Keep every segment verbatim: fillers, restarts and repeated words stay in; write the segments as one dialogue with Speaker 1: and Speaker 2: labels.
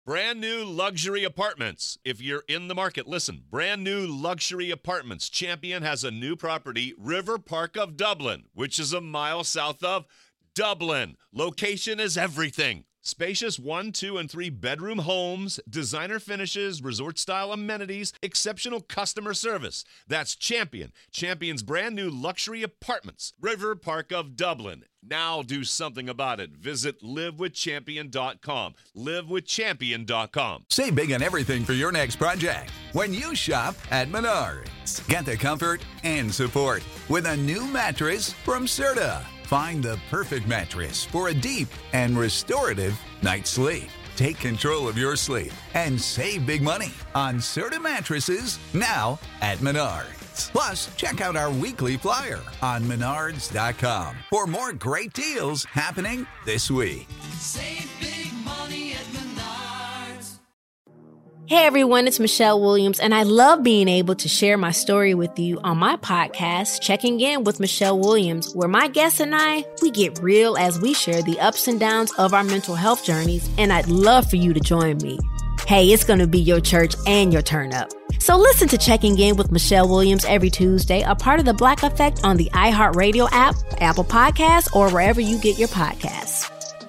Speaker 1: Brand new luxury apartments. If you're in the market, listen. Brand new luxury apartments. Champion has a new property, River Park of Dublin, which is a mile south of Dublin. Location is everything. Spacious one, two, and three bedroom homes, designer finishes, resort-style amenities, exceptional customer service. That's Champion. Champion's brand new luxury apartments. River Park of Dublin. Now do something about it. Visit live with champion dot com. live with champion dot com.
Speaker 2: Save big on everything for your next project when you shop at Menards. Get the comfort and support with a new mattress from Serta. Find the perfect mattress for a deep and restorative night's sleep. Take control of your sleep and save big money on Serta mattresses now at Menards. Plus, check out our weekly flyer on menards dot com for more great deals happening this week.
Speaker 3: Save big money at Menards.
Speaker 4: Hey everyone, it's Michelle Williams, and I love being able to share my story with you on my podcast, Checking In with Michelle Williams, where my guests and I, we get real as we share the ups and downs of our mental health journeys, and I'd love for you to join me. Hey, it's going to be your church and your turn up. So listen to Checking In with Michelle Williams every Tuesday, a part of the Black Effect on the iHeartRadio app, Apple Podcasts, or wherever you get your podcasts.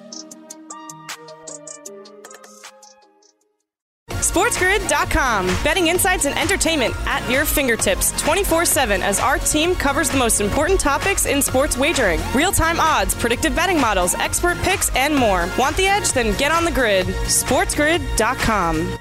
Speaker 5: SportsGrid dot com. Betting insights and entertainment at your fingertips twenty-four seven as our team covers the most important topics in sports wagering. Real-time odds, predictive betting models, expert picks, and more. Want the edge? Then get on the grid. SportsGrid dot com.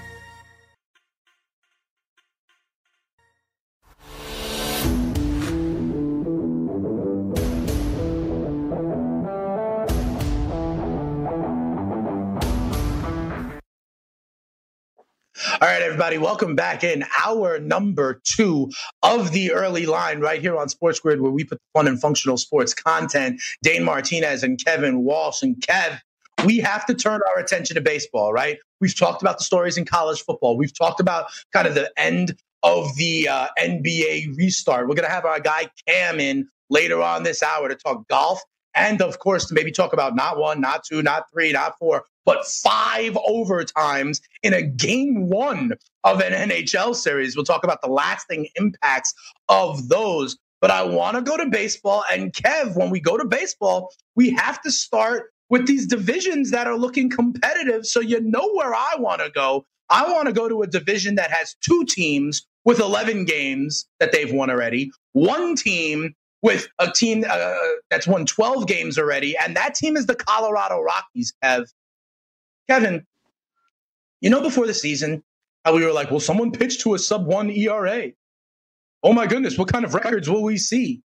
Speaker 6: All right, everybody, welcome back in hour number two of the early line right here on Sports Grid, where we put fun and functional sports content. Dane Martinez and Kevin Walsh. And Kev, we have to turn our attention to baseball, right? We've talked about the stories in college football. We've talked about kind of the end of the uh, N B A restart. We're going to have our guy Cam in later on this hour to talk golf. And, of course, to maybe talk about not one, not two, not three, not four, but five overtimes in a game one of an N H L series. We'll talk about the lasting impacts of those. But I want to go to baseball. And, Kev, when we go to baseball, we have to start with these divisions that are looking competitive. So you know where I want to go. I want to go to a division that has two teams with eleven games that they've won already, one team with a team uh, that's won twelve games already, and that team is the Colorado Rockies, Kev. Kevin, you know before the season how we were like, will someone pitch to a sub one E R A? Oh my goodness, what kind of records will we see?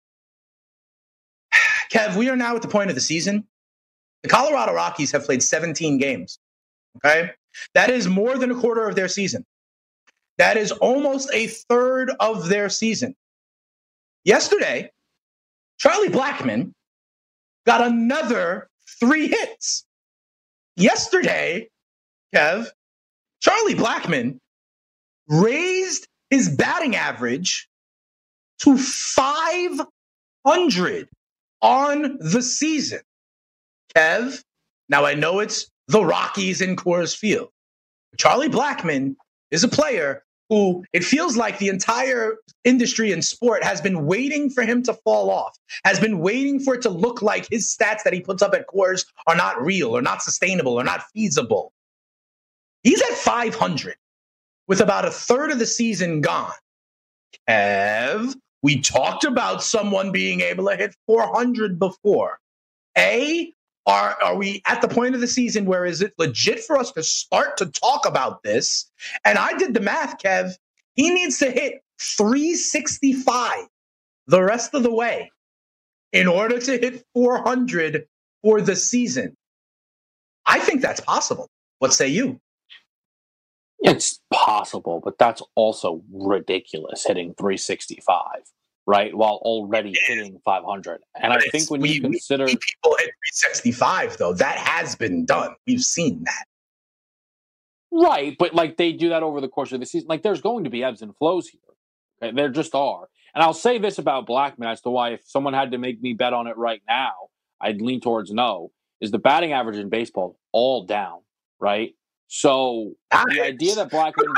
Speaker 6: Kev, we are now at the point of the season. The Colorado Rockies have played seventeen games, okay? That is more than a quarter of their season. That is almost a third of their season. Yesterday, Charlie Blackmon got another three hits. Yesterday, Kev, Charlie Blackmon raised his batting average to five hundred on the season. Kev, now I know it's the Rockies in Coors Field. Charlie Blackmon is a player who it feels like the entire industry in sport has been waiting for him to fall off, has been waiting for it to look like his stats that he puts up at Coors are not real or not sustainable or not feasible. He's at five hundred with about a third of the season gone. Kev, we talked about someone being able to hit four hundred before. A, Are, are we at the point of the season where is it legit for us to start to talk about this? And I did the math, Kev. He needs to hit three sixty-five the rest of the way in order to hit four hundred for the season. I think that's possible. What say you?
Speaker 7: It's possible, but that's also ridiculous, hitting three sixty-five. Right, while already hitting five hundred. And but I think when we, you consider...
Speaker 6: We see people hit three sixty-five, though. That has been done. We've seen that.
Speaker 7: Right, but like they do that over the course of the season. Like there's going to be ebbs and flows here. Okay? There just are. And I'll say this about Blackmon as to why if someone had to make me bet on it right now, I'd lean towards no, is the batting average in baseball all down, right? So
Speaker 6: Nice.
Speaker 7: the idea that Blackman,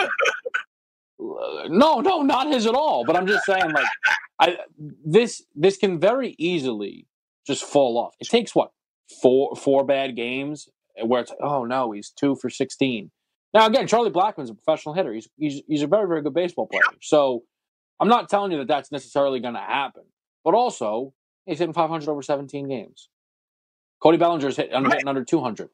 Speaker 7: uh, no, no, not his at all. But I'm just saying, like, I this this can very easily just fall off. It takes what four four bad games where it's like, oh no, he's two for sixteen. Now again, Charlie Blackmon's a professional hitter. He's he's he's a very very good baseball player. So I'm not telling you that that's necessarily going to happen. But also, he's hitting five hundred over seventeen games. Cody Bellinger's hit, I'm hitting under two hundred.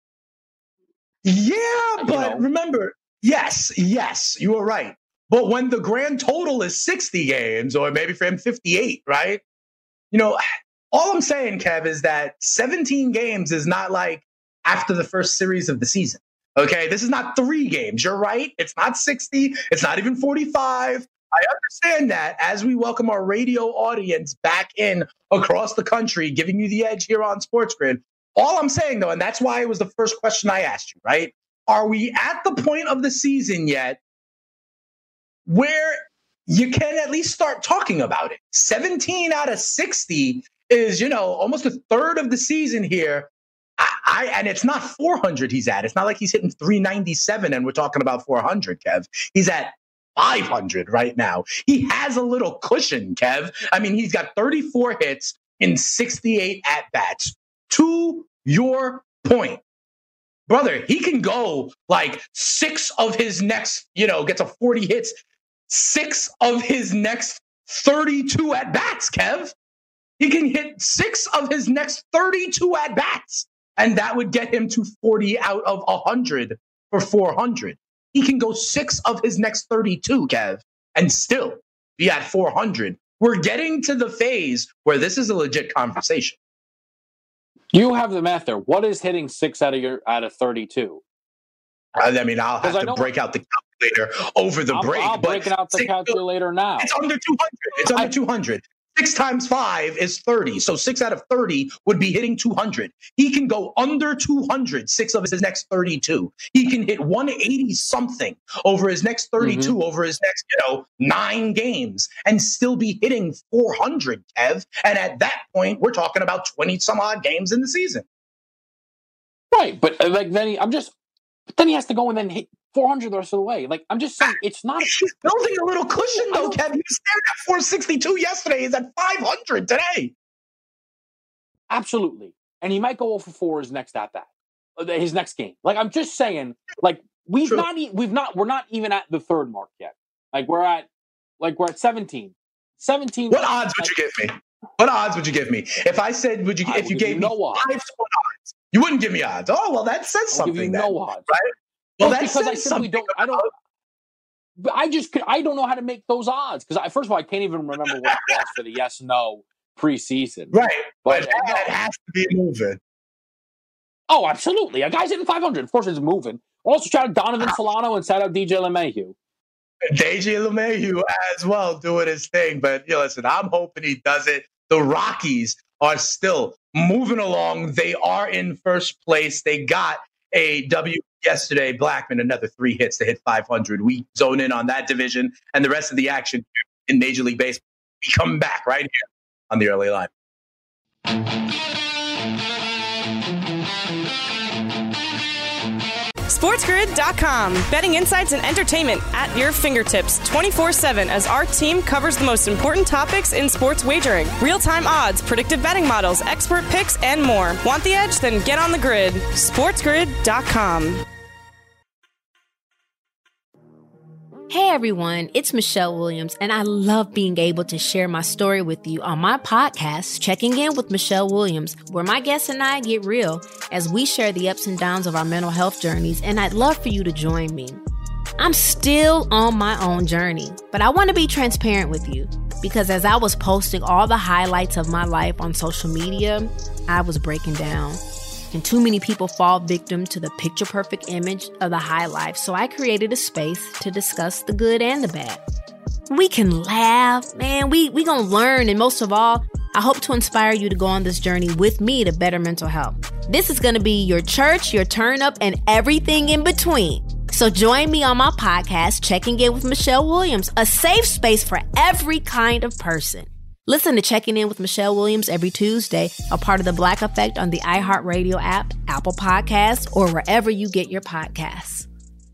Speaker 6: Yeah,
Speaker 7: You
Speaker 6: but
Speaker 7: know.
Speaker 6: remember, yes, yes, you were right. But when the grand total is sixty games, or maybe for him fifty-eight, right? You know, all I'm saying, Kev, is that seventeen games is not like after the first series of the season. Okay, this is not three games. You're right. It's not sixty. It's not even forty-five. I understand that as we welcome our radio audience back in across the country, giving you the edge here on Sports Grid. All I'm saying, though, and that's why it was the first question I asked you, right? Are we at the point of the season yet where you can at least start talking about it? seventeen out of sixty is, you know, almost a third of the season here. I, I and it's not four hundred he's at. It's not like he's hitting three ninety-seven and we're talking about four hundred, Kev. He's at five hundred right now. He has a little cushion, Kev. I mean, he's got thirty-four hits in sixty-eight at-bats. To your point, brother, he can go like six of his next, you know, gets a forty hits, six of his next thirty-two at-bats, Kev. He can hit six of his next thirty-two at-bats, and that would get him to forty out of one hundred for four hundred. He can go six of his next thirty-two, Kev, and still be at four hundred. We're getting to the phase where this is a legit conversation.
Speaker 7: You have the math there. What is hitting six out of your out of thirty-two?
Speaker 6: I mean, I'll have
Speaker 7: I
Speaker 6: to
Speaker 7: know-
Speaker 6: break out the calculator over the
Speaker 7: I'm,
Speaker 6: break.
Speaker 7: I'm
Speaker 6: but
Speaker 7: breaking out the
Speaker 6: six-
Speaker 7: calculator now.
Speaker 6: It's under two hundred. It's under
Speaker 7: I-
Speaker 6: two hundred. Six times five is thirty. So six out of thirty would be hitting two hundred. He can go under two hundred, six of his next thirty-two. He can hit one eighty something over his next thirty-two,
Speaker 7: Mm-hmm.
Speaker 6: over his next, you know, nine games, and still be hitting four hundred, Kev. And at that point, we're talking about twenty some odd games in the season.
Speaker 7: Right, but uh, like then he, I'm just, but then he has to go and then hit four hundred the rest of the way. Like I'm just saying, it's not.
Speaker 6: He's building a little cushion, though, Kev. He was there at four sixty-two yesterday. He's at five hundred today.
Speaker 7: Absolutely, and he might go zero for four his next at bat, his next game. Like I'm just saying, like we've
Speaker 6: True.
Speaker 7: not, e- we've not, we're not even at the third mark yet. Like we're at, like we're at seventeen. seventeen.
Speaker 6: What odds would you give me? What odds would you give me if I said, "Would you?"
Speaker 7: I
Speaker 6: If
Speaker 7: would
Speaker 6: you
Speaker 7: give
Speaker 6: gave
Speaker 7: you
Speaker 6: me
Speaker 7: no odds.
Speaker 6: five to one odds, you wouldn't give me odds. Oh well, that says
Speaker 7: I'll give
Speaker 6: something.
Speaker 7: you
Speaker 6: then,
Speaker 7: no odds.
Speaker 6: right? Well,
Speaker 7: Just
Speaker 6: that
Speaker 7: because I
Speaker 6: says
Speaker 7: simply
Speaker 6: something.
Speaker 7: don't. I don't. But I just could- I don't know how to make those odds because I first of all I can't even remember what it was for the yes no preseason.
Speaker 6: Right,
Speaker 7: But,
Speaker 6: but that has to be moving.
Speaker 7: Oh, absolutely. A guy's hitting five hundred. Of course, it's moving. Also, shout out Donovan Solano and shout out D J LeMahieu.
Speaker 6: D J LeMahieu as well doing his thing, but you know, listen, I'm hoping he does it. The Rockies are still moving along. They are in first place. They got a W yesterday. Blackman, another three hits to hit five hundred. We zone in on that division and the rest of the action in Major League Baseball. We come back right here on the early line.
Speaker 5: SportsGrid dot com. Betting insights and entertainment at your fingertips twenty-four seven as our team covers the most important topics in sports wagering. Real-time odds, predictive betting models, expert picks, and more. Want the edge? Then get on the grid. SportsGrid dot com.
Speaker 4: Hey everyone, it's Michelle Williams, and I love being able to share my story with you on my podcast, Checking In with Michelle Williams, where my guests and I get real as we share the ups and downs of our mental health journeys, and I'd love for you to join me. I'm still on my own journey, but I want to be transparent with you because as I was posting all the highlights of my life on social media, I was breaking down. And too many people fall victim to the picture-perfect image of the high life, so I created a space to discuss the good and the bad. We can laugh, man, we we gonna learn, and most of all, I hope to inspire you to go on this journey with me to better mental health. This is gonna be your church, your turn-up, and everything in between. So join me on my podcast, Checking In with Michelle Williams, a safe space for every kind of person. Listen to Checking In with Michelle Williams every Tuesday, a part of the Black Effect on the iHeartRadio app, Apple Podcasts, or wherever you get your podcasts.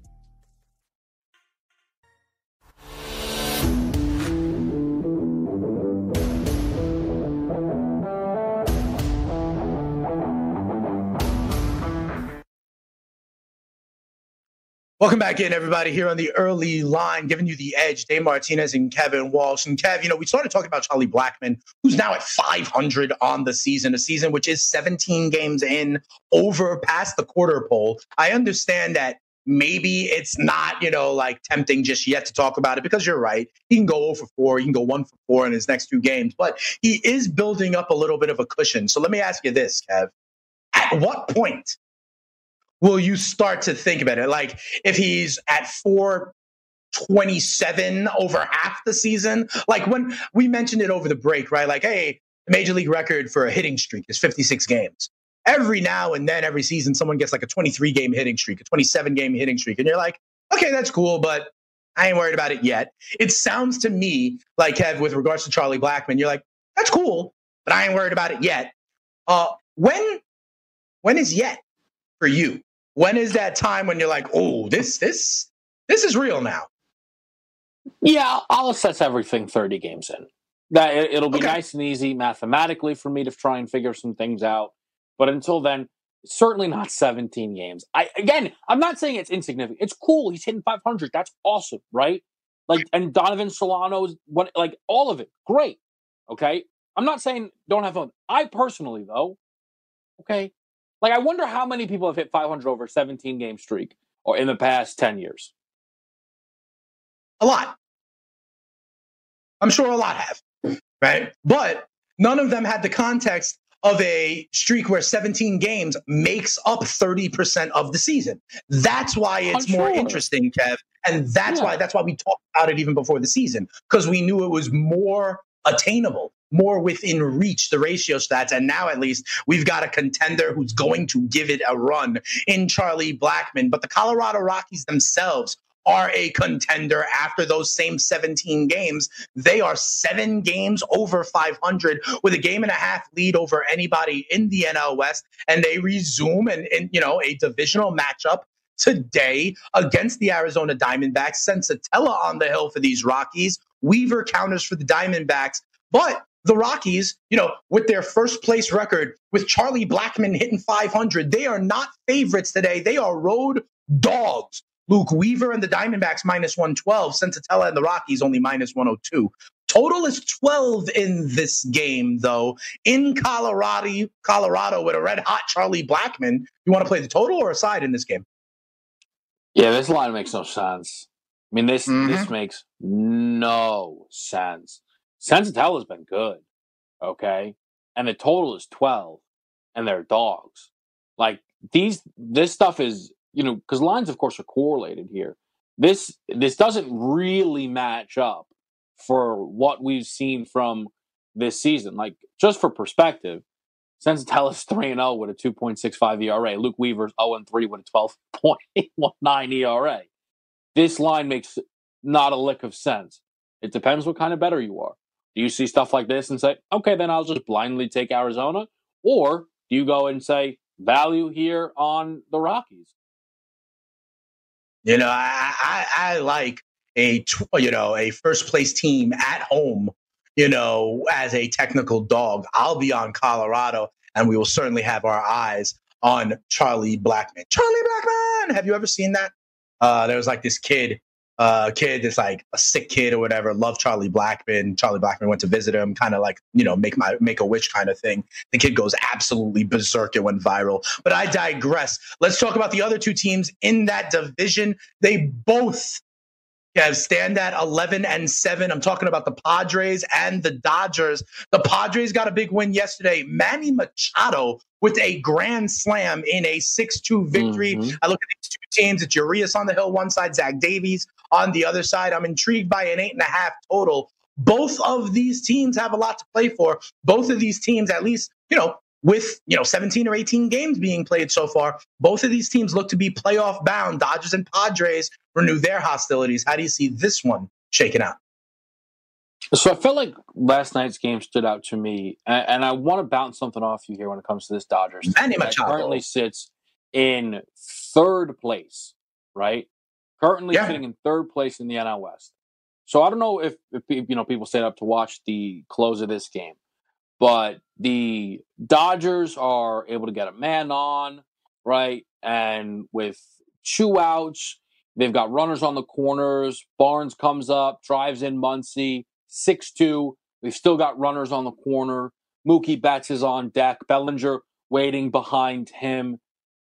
Speaker 6: Welcome back in, everybody, here on the early line, giving you the edge. Dave Martinez and Kevin Walsh. And Kev, you know, we started talking about Charlie Blackmon, who's now at five hundred on the season, a season which is seventeen games in, over past the quarter pole. I understand that maybe it's not, you know, like tempting just yet to talk about it, because you're right. He can go zero for four. He can go one for four in his next two games, but he is building up a little bit of a cushion. So let me ask you this, Kev. At what point will you start to think about it? Like, if he's at four twenty-seven over half the season, like when we mentioned it over the break, right? Like, hey, the major league record for a hitting streak is fifty-six games. Every now and then, every season, someone gets like a twenty-three game hitting streak, a twenty-seven game hitting streak. And you're like, okay, that's cool, but I ain't worried about it yet. It sounds to me like, Kev, with regards to Charlie Blackmon, you're like, that's cool, but I ain't worried about it yet. Uh, when, when is yet for you? When is that time when you're like, oh, this, this, this is real now?
Speaker 7: Yeah, I'll assess everything thirty games in. That it, it'll be
Speaker 6: Okay.
Speaker 7: nice and easy mathematically for me to try and figure some things out. But until then, certainly not seventeen games. I again, I'm not saying it's insignificant. It's cool. He's hitting five hundred. That's awesome, right? Like, and Donovan Solano's what, like all of it, great. Okay, I'm not saying don't have fun. I personally, though, okay. Like, I wonder how many people have hit five hundred over a seventeen game streak or in the past ten years.
Speaker 6: A lot. I'm sure a lot have, right? But none of them had the context of a streak where seventeen games makes up thirty percent of the season. That's why it's
Speaker 7: I'm
Speaker 6: more
Speaker 7: sure.
Speaker 6: interesting, Kev. And that's
Speaker 7: Yeah.
Speaker 6: why that's why we talked about it even before the season, because we knew it was more attainable, more within reach, the ratio stats. And now at least we've got a contender who's going to give it a run in Charlie Blackmon. But the Colorado Rockies themselves are a contender after those same seventeen games. They are seven games over five hundred with a game and a half lead over anybody in the N L West. And they resume and, and you know, a divisional matchup today against the Arizona Diamondbacks. Sensatella on the hill for these Rockies. Weaver counters for the Diamondbacks. But the Rockies, you know, with their first place record, with Charlie Blackmon hitting five hundred, they are not favorites today. They are road dogs. Luke Weaver and the Diamondbacks minus one twelve. Sensatella and the Rockies only minus one oh two. Total is twelve in this game, though. In Colorado, Colorado with a red-hot Charlie Blackmon. You want to play the total or a side in this game?
Speaker 7: Yeah, this line makes no sense. I mean, this
Speaker 6: Mhm.
Speaker 7: this makes no sense. Sensatella's been good, okay? And the total is twelve, and they're dogs. Like, these, this stuff is, you know, because lines, of course, are correlated here. This this doesn't really match up for what we've seen from this season. Like, just for perspective, Sensatella's three and oh with a two point six five E R A. Luke Weaver's oh and three with a twelve point eight one nine E R A. This line makes not a lick of sense. It depends what kind of bettor you are. Do you see stuff like this and say, okay, then I'll just blindly take Arizona? Or do you go and say, value here on the Rockies?
Speaker 6: You know, I, I, I like a, tw- you know, a first place team at home, you know, as a technical dog. I'll be on Colorado, and we will certainly have our eyes on Charlie Blackmon. Charlie Blackmon! Have you ever seen that? Uh, there was like this kid, uh, kid that's like a sick kid or whatever, loved Charlie Blackmon. Charlie Blackmon went to visit him, kind of like, you know, make my make a wish kind of thing. The kid goes absolutely berserk. It went viral. But I digress. Let's talk about the other two teams in that division. They both have stand at eleven and seven. I'm talking about the Padres and the Dodgers. The Padres got a big win yesterday. Manny Machado with a grand slam in a six two victory.
Speaker 7: Mhm.
Speaker 6: I look at these two teams. It's Urias on the hill one side, Zach Davies on the other side. I'm intrigued by an eight and a half total. Both of these teams have a lot to play for. Both of these teams, at least, you know, with, you know, seventeen or eighteen games being played so far, both of these teams look to be playoff bound. Dodgers and Padres renew their hostilities. How do you see this one shaking out?
Speaker 7: So I felt like last night's game stood out to me, and, and I want to bounce something off you here when it comes to this Dodgers team.
Speaker 6: Manny
Speaker 7: That
Speaker 6: Machado.
Speaker 7: currently sits in third place, right? Currently
Speaker 6: Yeah.
Speaker 7: sitting in third place in the N L West. So I don't know if, if you know people stayed up to watch the close of this game, but the Dodgers are able to get a man on, right? And with two outs, they've got runners on the corners. Barnes comes up, drives in Muncy, six two. We've still got runners on the corner. Mookie Betts is on deck. Bellinger waiting behind him.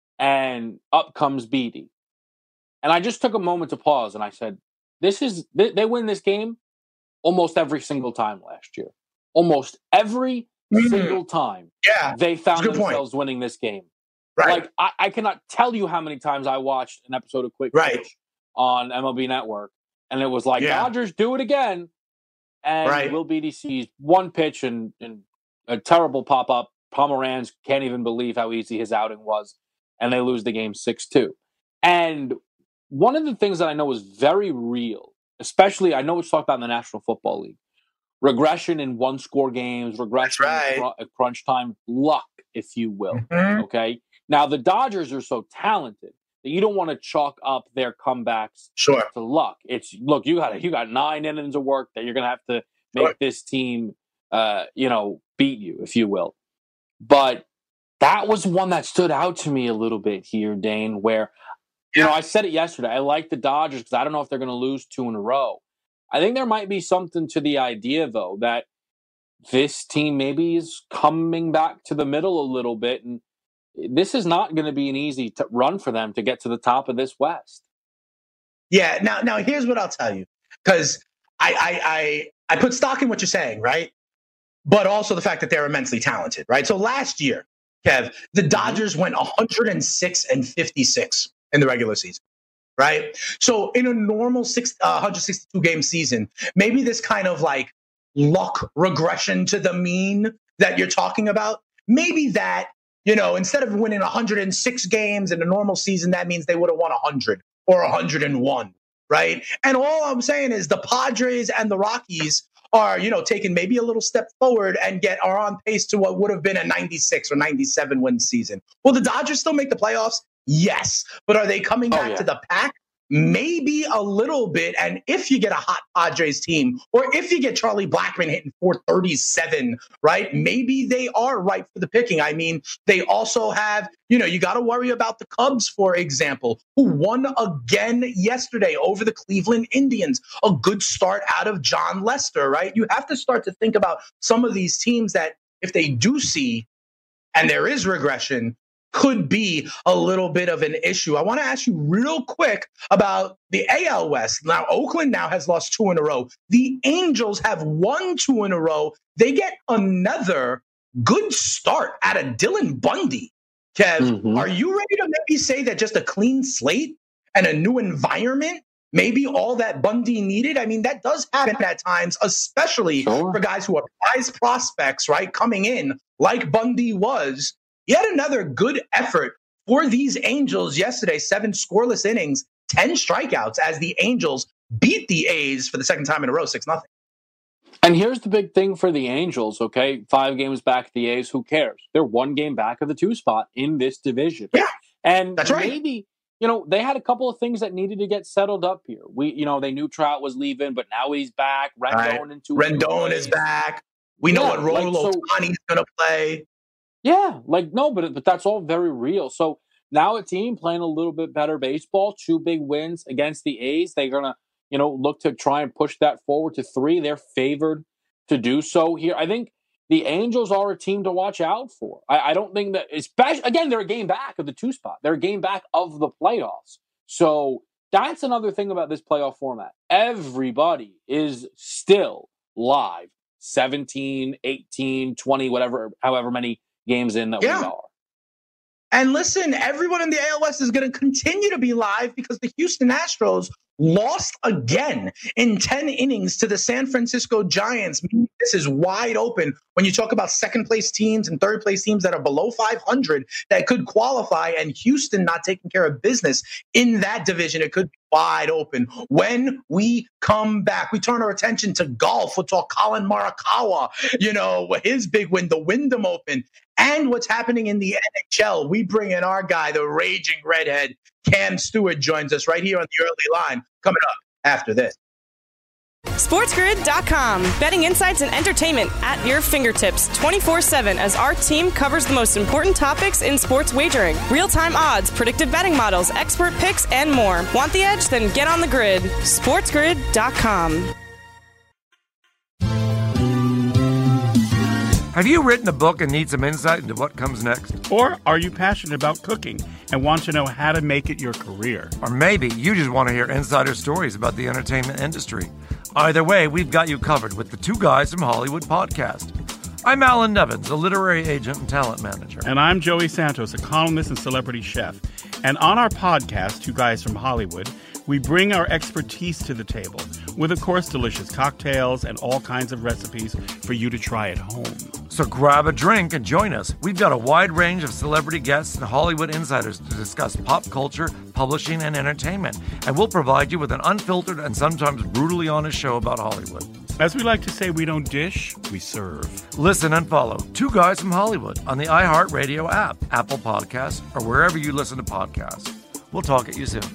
Speaker 7: And up comes Beatty. And I just took a moment to pause and I said, this is, they, they win this game almost every single time last year. Almost every
Speaker 6: Mhm.
Speaker 7: single time
Speaker 6: Yeah.
Speaker 7: they found
Speaker 6: That's a good point.
Speaker 7: themselves winning this game.
Speaker 6: Right.
Speaker 7: Like, I, I cannot tell you how many times I watched an episode of Quick
Speaker 6: Right.
Speaker 7: Pitch on M L B Network, and it was like,
Speaker 6: Yeah.
Speaker 7: Dodgers, do it again. And
Speaker 6: Right.
Speaker 7: Will Beatty sees one pitch and, and a terrible pop-up. Pomeranz can't even believe how easy his outing was, and they lose the game six two. And one of the things that I know is very real, especially I know it's talked about in the National Football League, regression in one-score games, regression
Speaker 6: right.
Speaker 7: in cr- crunch time, luck, if you will.
Speaker 6: Mhm.
Speaker 7: Okay? Now, the Dodgers are so talented that you don't want to chalk up their comebacks
Speaker 6: Sure.
Speaker 7: to luck. It's, look, you got you got nine innings of work that you're going to have to make
Speaker 6: Sure.
Speaker 7: this team, uh, you know, beat you, if you will. But that was one that stood out to me a little bit here, Dane, where, you know, I said it yesterday. I like the Dodgers because I don't know if they're going to lose two in a row. I think there might be something to the idea, though, that this team maybe is coming back to the middle a little bit. And this is not going to be an easy t- run for them to get to the top of this West.
Speaker 6: Yeah. Now, now here's what I'll tell you, because I, I, I, I put stock in what you're saying, right? But also the fact that they're immensely talented, right? So last year, Kev, the Dodgers went one hundred six and fifty-six in the regular season, right? So in a normal six, uh, one hundred sixty-two game season, maybe this kind of like luck regression to the mean that you're talking about, maybe that, you know, instead of winning one hundred six games in a normal season, that means they would have won one hundred or one hundred one, right? And all I'm saying is the Padres and the Rockies are, you know, taking maybe a little step forward and get are on pace to what would have been a ninety-six or ninety-seven win season. Will the Dodgers still make the playoffs? Yes. But are they coming
Speaker 7: Oh,
Speaker 6: back
Speaker 7: yeah.
Speaker 6: to the pack? Maybe a little bit. And if you get a hot Padres team, or if you get Charlie Blackmon hitting four thirty-seven, right? Maybe they are ripe for the picking. I mean, they also have, you know, you got to worry about the Cubs, for example, who won again yesterday over the Cleveland Indians. A good start out of John Lester, right? You have to start to think about some of these teams that if they do see, and there is regression, could be a little bit of an issue. I want to ask you real quick about the A L West. Now, Oakland now has lost two in a row. The Angels have won two in a row. They get another good start out of Dylan Bundy. Kev,
Speaker 7: Mhm.
Speaker 6: are you ready to maybe say that just a clean slate and a new environment, maybe all that Bundy needed? I mean, that does happen at times, especially
Speaker 7: Sure.
Speaker 6: for guys who are prize prospects, right? Coming in like Bundy was. Yet another good effort for these Angels yesterday. Seven scoreless innings, ten strikeouts as the Angels beat the A's for the second time in a row, six nothing.
Speaker 7: And here's the big thing for the Angels, okay? Five games back at the A's, who cares? They're one game back of the two spot in this division.
Speaker 6: Yeah,
Speaker 7: and
Speaker 6: that's right.
Speaker 7: maybe, you know, they had a couple of things that needed to get settled up here. We, you know, they knew Trout was leaving, but now he's back. Rendon
Speaker 6: Right.
Speaker 7: into
Speaker 6: Rendon is back. We know
Speaker 7: Yeah,
Speaker 6: what role
Speaker 7: like, so-
Speaker 6: Ohtani's going to play.
Speaker 7: Yeah, like no, but but that's all very real. So now a team playing a little bit better baseball, two big wins against the A's. They're gonna, you know, look to try and push that forward to three. They're favored to do so here. I think the Angels are a team to watch out for. I, I don't think that, especially again, they're a game back of the two spot. They're a game back of the playoffs. So that's another thing about this playoff format. Everybody is still live, seventeen, eighteen, twenty, whatever, however many games in that
Speaker 6: Yeah.
Speaker 7: we are.
Speaker 6: And listen, everyone in the A L West is going to continue to be live because the Houston Astros lost again in ten innings to the San Francisco Giants. This is wide open when you talk about second place teams and third place teams that are below five hundred that could qualify, and Houston not taking care of business in that division. It could be wide open. When we come back. We turn our attention to golf. We'll talk Colin Morikawa, you know, his big win, the Wyndham Open, and what's happening in the N H L. We bring in our guy, the raging redhead, Cam Stewart, joins us right here on the early line, coming up after this.
Speaker 5: SportsGrid dot com. Betting insights and entertainment at your fingertips twenty-four seven as our team covers the most important topics in sports wagering. Real-time odds, predictive betting models, expert picks, and more. Want the edge? Then get on the grid. SportsGrid dot com.
Speaker 8: Have you written a book and need some insight into what comes next?
Speaker 9: Or are you passionate about cooking and want to know how to make it your career?
Speaker 8: Or maybe you just want to hear insider stories about the entertainment industry. Either way, we've got you covered with the Two Guys from Hollywood podcast. I'm Alan Nevins, a literary agent and talent manager.
Speaker 9: And I'm Joey Santos, a columnist and celebrity chef. And on our podcast, Two Guys from Hollywood, we bring our expertise to the table with, of course, delicious cocktails and all kinds of recipes for you to try at home.
Speaker 8: So grab a drink and join us. We've got a wide range of celebrity guests and Hollywood insiders to discuss pop culture, publishing, and entertainment. And we'll provide you with an unfiltered and sometimes brutally honest show about Hollywood.
Speaker 9: As we like to say, we don't dish, we serve.
Speaker 8: Listen and follow Two Guys from Hollywood on the iHeartRadio app, Apple Podcasts, or wherever you listen to podcasts. We'll talk at you soon.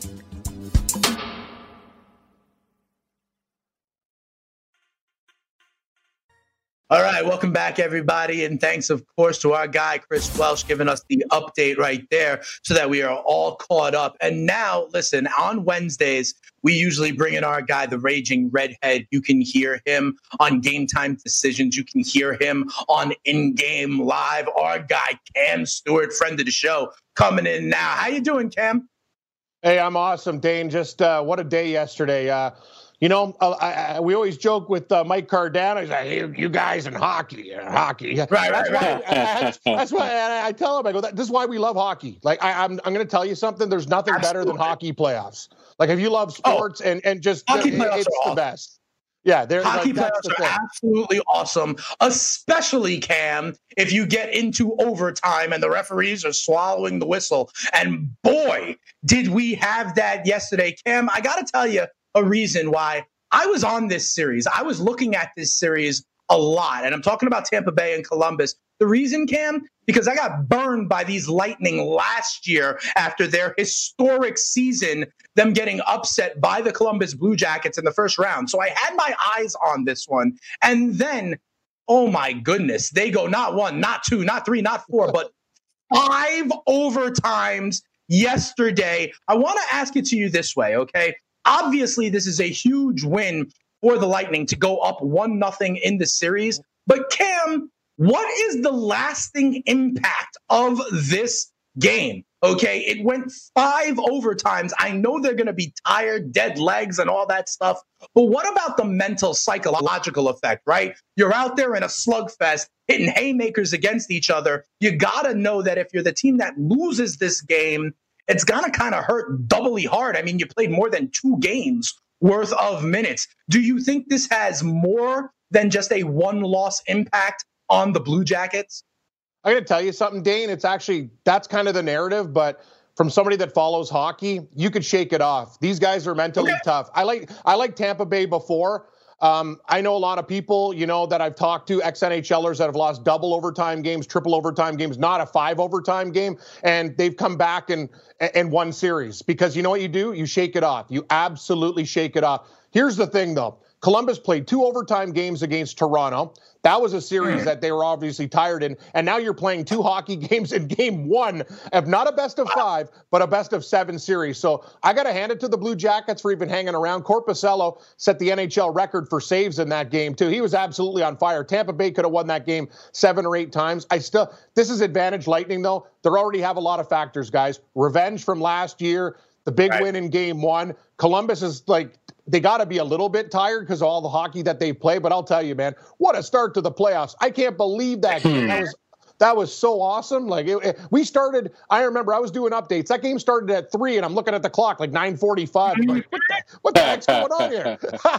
Speaker 6: All right, welcome back, everybody. And thanks, of course, to our guy, Chris Welsh, giving us the update right there so that we are all caught up. And now, listen, on Wednesdays, we usually bring in our guy, the Raging Redhead. You can hear him on Game Time Decisions. You can hear him on In Game Live. Our guy, Cam Stewart, friend of the show, coming in now. How you doing, Cam?
Speaker 10: Hey, I'm awesome, Dane. Just uh, what a day yesterday. Uh, You know, uh, I, I, we always joke with uh, Mike Cardano. He's like, hey, you guys in hockey, uh, hockey.
Speaker 6: Right,
Speaker 10: that's
Speaker 6: right,
Speaker 10: why,
Speaker 6: right.
Speaker 10: I, I, that's why I, I tell him, I go, this is why we love hockey. Like, I, I'm I'm going to tell you something. There's nothing
Speaker 6: Absolutely.
Speaker 10: better than hockey playoffs. Like, if you love sports oh, and, and just,
Speaker 6: hockey
Speaker 10: it,
Speaker 6: playoffs
Speaker 10: it's
Speaker 6: are
Speaker 10: the
Speaker 6: awesome.
Speaker 10: best. Yeah, they're
Speaker 6: Hockey
Speaker 10: like, that's
Speaker 6: playoffs
Speaker 10: the
Speaker 6: are
Speaker 10: thing.
Speaker 6: absolutely awesome, especially, Cam, if you get into overtime and the referees are swallowing the whistle. And boy, did we have that yesterday. Cam, I got to tell you a reason why I was on this series. I was looking at this series a lot, and I'm talking about Tampa Bay and Columbus. The reason, Cam, because I got burned by these Lightning last year after their historic season, them getting upset by the Columbus Blue Jackets in the first round. So I had my eyes on this one. And then, oh my goodness, they go not one, not two, not three, not four, but five overtimes yesterday. I want to ask it to you this way, okay? Obviously, this is a huge win for the Lightning to go up one nothing in the series. But Cam, what is the lasting impact of this game? Okay, it went five overtimes. I know they're going to be tired, dead legs, and all that stuff. But what about the mental, psychological effect, right? You're out there in a slugfest, hitting haymakers against each other. You got to know that if you're the team that loses this game, it's going to kind of hurt doubly hard. I mean, you played more than two games worth of minutes. Do you think this has more than just a one-loss impact on the Blue Jackets?
Speaker 10: I got to tell you something, Dane. It's actually, that's kind of the narrative, but from somebody that follows hockey, you could shake it off. These guys are mentally
Speaker 6: Okay.
Speaker 10: tough. I like I like Tampa Bay before. Um, I know a lot of people, you know, that I've talked to, ex-NHLers that have lost double overtime games, triple overtime games, not a five overtime game, and they've come back and and won series. Because you know what you do? You shake it off. You absolutely shake it off. Here's the thing, though. Columbus played two overtime games against Toronto. That was a series that they were obviously tired in. And now you're playing two hockey games in game one of not a best of five, but a best of seven series. So I got to hand it to the Blue Jackets for even hanging around. Corpusalo set the N H L record for saves in that game, too. He was absolutely on fire. Tampa Bay could have won that game seven or eight times. I still, this is advantage Lightning, though. They already have a lot of factors, guys. Revenge from last year, the big
Speaker 6: Right.
Speaker 10: win in game one. Columbus is like, they got to be a little bit tired because of all the hockey that they play. But I'll tell you, man, what a start to the playoffs. I can't believe that game. That was that was so awesome. Like it, it- we started, I remember I was doing updates. That game started at three, and I'm looking at the clock like nine forty-five. I'm like, what the, what the heck's going on here?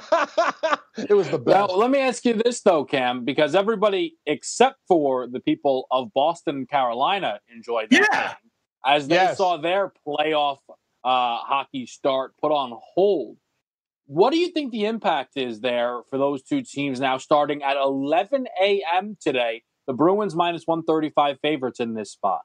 Speaker 10: It was the
Speaker 7: Now,
Speaker 10: best.
Speaker 7: let me ask you this, though, Cam, because everybody except for the people of Boston and Carolina enjoyed that
Speaker 6: Yeah.
Speaker 7: game, as they
Speaker 10: Yes.
Speaker 7: saw their playoff uh, hockey start put on hold. What do you think the impact is there for those two teams now starting at eleven a.m. today? The Bruins minus one thirty-five favorites in this spot.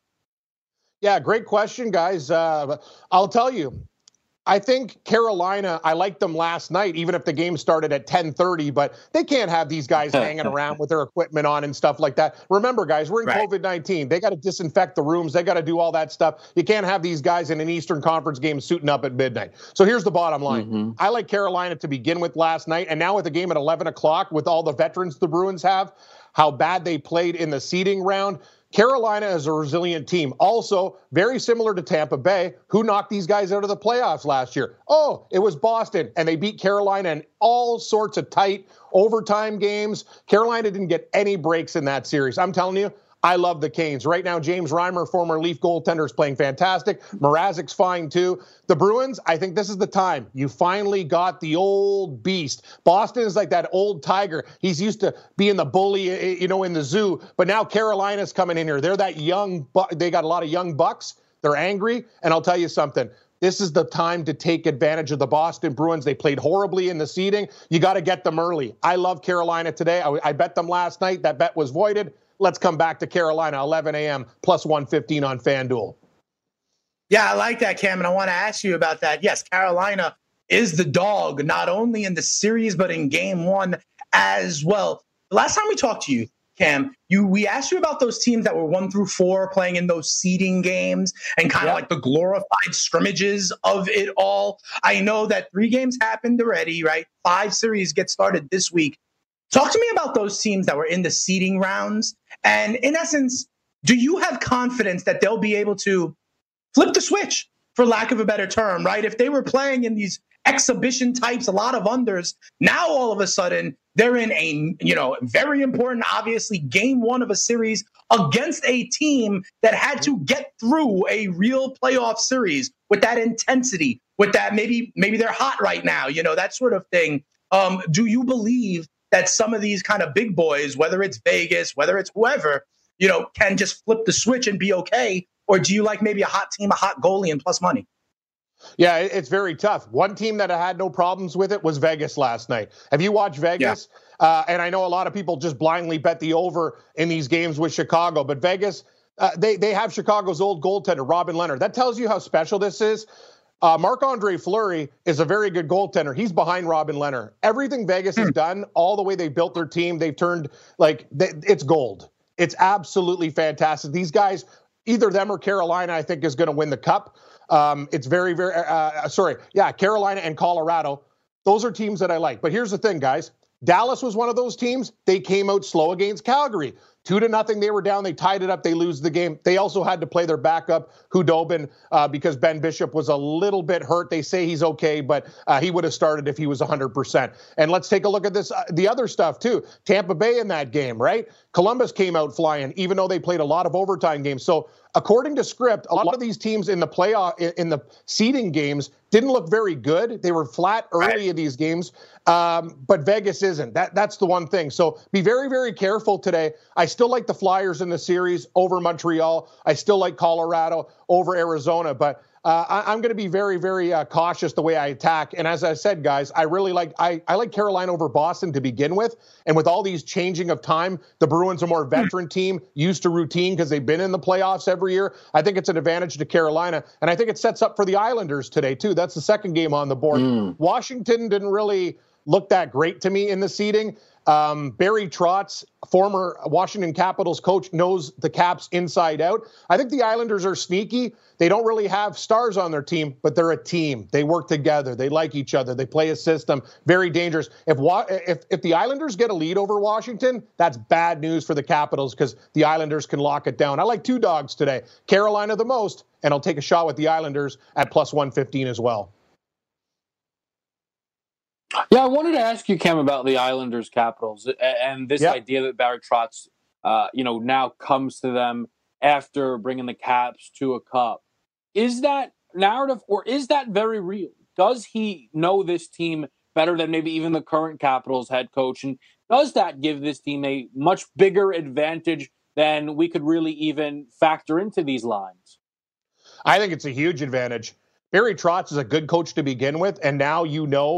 Speaker 10: Yeah, great question, guys. Uh, I'll tell you, I think Carolina, I liked them last night, even if the game started at ten thirty, but they can't have these guys hanging around with their equipment on and stuff like that. Remember, guys, we're in
Speaker 6: Right.
Speaker 10: COVID nineteen. They got to disinfect the rooms. They got to do all that stuff. You can't have these guys in an Eastern Conference game suiting up at midnight. So here's the bottom line.
Speaker 7: Mm-hmm.
Speaker 10: I like Carolina to begin with last night, and now with the game at eleven o'clock, with all the veterans the Bruins have, how bad they played in the seeding round, Carolina is a resilient team. Also, very similar to Tampa Bay, who knocked these guys out of the playoffs last year. Oh, it was Boston, and they beat Carolina in all sorts of tight overtime games. Carolina didn't get any breaks in that series. I'm telling you, I love the Canes. Right now, James Reimer, former Leaf goaltender, is playing fantastic. Mrazek's fine, too. The Bruins, I think this is the time. You finally got the old beast. Boston is like that old tiger. He's used to being the bully, you know, in the zoo. But now Carolina's coming in here. They're that young, bu- they got a lot of young bucks. They're angry. And I'll tell you something. This is the time to take advantage of the Boston Bruins. They played horribly in the seeding. You got to get them early. I love Carolina today. I, I bet them last night. That bet was voided. Let's come back to Carolina, eleven a.m., plus one fifteen on FanDuel.
Speaker 6: Yeah, I like that, Cam, and I want to ask you about that. Yes, Carolina is the dog, not only in the series, but in game one as well. The last time we talked to you, Cam, you we asked you about those teams that were one through four playing in those seeding games and kind of
Speaker 7: Yep.
Speaker 6: like the glorified scrimmages of it all. I know that three games happened already, right? Five series get started this week. Talk to me about those teams that were in the seeding rounds. And in essence, do you have confidence that they'll be able to flip the switch, for lack of a better term, right? If they were playing in these exhibition types, a lot of unders, now all of a sudden they're in a, you know, very important, obviously, game one of a series against a team that had to get through a real playoff series with that intensity, with that maybe, maybe they're hot right now, you know, that sort of thing. Um, do you believe that some of these kind of big boys, whether it's Vegas, whether it's whoever, you know, can just flip the switch and be okay? Or do you like maybe a hot team, a hot goalie, and plus money?
Speaker 10: Yeah, it- it's very tough. One team that had no problems with it was Vegas last night. Have you watched Vegas? Uh, and I know a lot of people just blindly bet the over in these games with Chicago, but Vegas, uh, they, they have Chicago's old goaltender, Robin Leonard. That tells you how special this is. Uh, Marc-Andre Fleury is a very good goaltender. He's behind Robin Leonard. Everything Vegas has done, all the way they built their team, they've turned, like, they, it's gold. It's absolutely fantastic. These guys, either them or Carolina, I think, is going to win the cup. Um, it's very, very, uh, sorry, yeah, Carolina and Colorado. Those are teams that I like. But here's the thing, guys. Dallas was one of those teams. They came out slow against Calgary. Two to nothing, they were down. They tied it up. They lose the game. They also had to play their backup, Hudobin, uh, because Ben Bishop was a little bit hurt. They say he's okay, but uh, he would have started if he was one hundred percent. And let's take a look at this, uh, the other stuff, too. Tampa Bay in that game, right? Columbus came out flying, even though they played a lot of overtime games. So according to script, a lot of these teams in the playoff, in the seeding games, didn't look very good. They were flat early right. in these games, um, but Vegas isn't. That That's the one thing. So be very, very careful today. I still like the Flyers in the series over Montreal. I still like Colorado over Arizona, but uh, I, I'm going to be very, very uh, cautious the way I attack. And as I said, guys, I really like I, I like Carolina over Boston to begin with. And with all these changing of time, the Bruins are a more veteran team, used to routine because they've been in the playoffs every year. I think it's an advantage to Carolina. And I think it sets up for the Islanders today, too. That's the second game on the board. Mm. Washington didn't really look that great to me in the seeding. Um, Barry Trotz, former Washington Capitals coach, knows the Caps inside out. I think the Islanders are sneaky. They don't really have stars on their team, but they're a team. They work together. They like each other. They play a system. Very dangerous. If if if the Islanders get a lead over Washington, that's bad news for the Capitals because the Islanders can lock it down. I like two dogs today. Carolina the most, and I'll take a shot with the Islanders at plus one fifteen as well.
Speaker 7: Yeah, I wanted to ask you, Cam, about the Islanders Capitals and this yep. idea that Barry Trotz, uh, you know, now comes to them after bringing the Caps to a cup. Is that narrative, or is that very real? Does he know this team better than maybe even the current Capitals head coach? And does that give this team a much bigger advantage than we could really even factor into these lines?
Speaker 10: I think it's a huge advantage. Barry Trotz is a good coach to begin with, and now you know